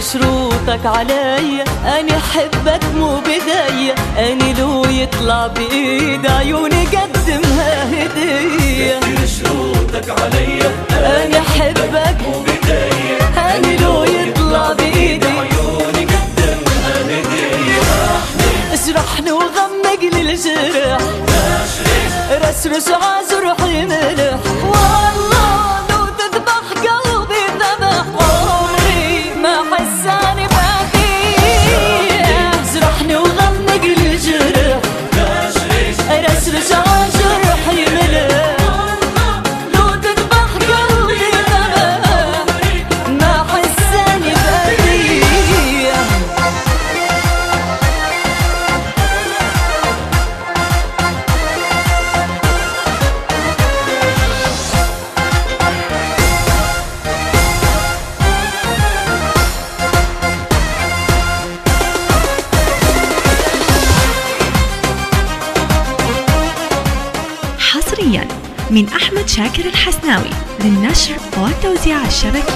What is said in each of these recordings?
كل شروطك عليا، أنا حبك مو بداية، أنا لو يطلع بإيد عيوني قدمها هدية. كل شروطك عليا، أنا حبك مو بداية، أنا لو يطلع بإيدي عيوني قدمها هدية. اشرحني وغمق للجرح، رشرش عجرحي ملح، والله لو تذبح قلبي ذبح عمري ما حساني بعديه. اشرحني وغمق للجرح، رشرش عجرحي ملح، لو تذبح قلبي ذبح ما حساني بعديه. حصريا من أحمد شاكر الحسناوي للنشر والتوزيع الشبكي.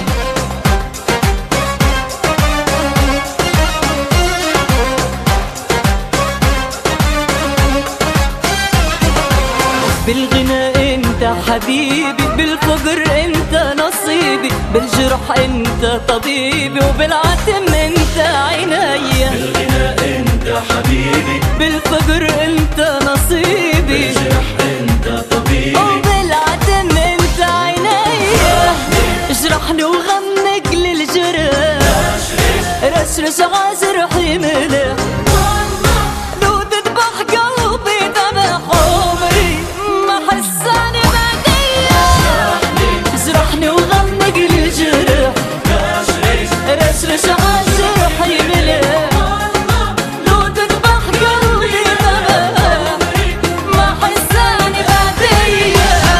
بالغنى انت حبيبي، بالفقر انت نصيبي، بالجرح انت طبيبي، وبالعتم انت عينيا. بالغنى انت حبيبي، بالفقر انت نصيبي، بالجرح انت طبيبي، وبالعتم انت عينيا. اجرحني وغمق للجرح، رشرش عجرحي ملح، لو تذبح قلبي ذبح عمري ما حساني بعديه. اجرحني وغمق للجرح، رشرش عجرحي ملح، لو تذبح قلبي ذبح ما حساني بعديه.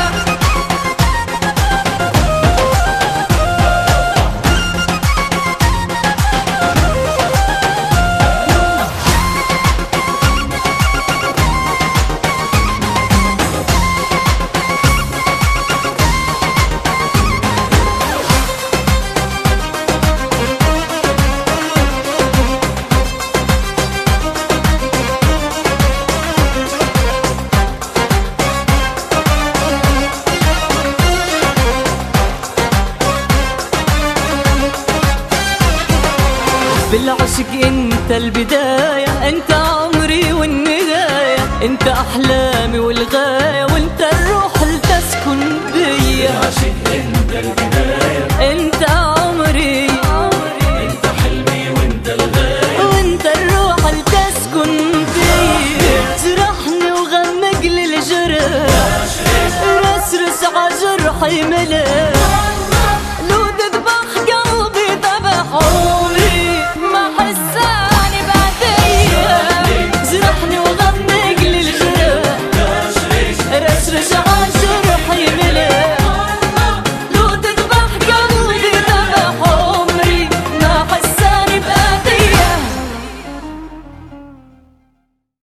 بالعشق انت البداية، انت عمري والنهاية، انت احلامي والغاية، وانت الروح اللي تسكن بيا. بالعشق انت البداية، انت عمري، انت حلمي وانت الغاية، وانت الروح اللي تسكن بيا. جرحني وغمق للجرح، رسرس عجرحي ملح، لو تذبح قلبي ذبح عمري ما حساني بعديه. جرحني وغمق للجرح، رشرش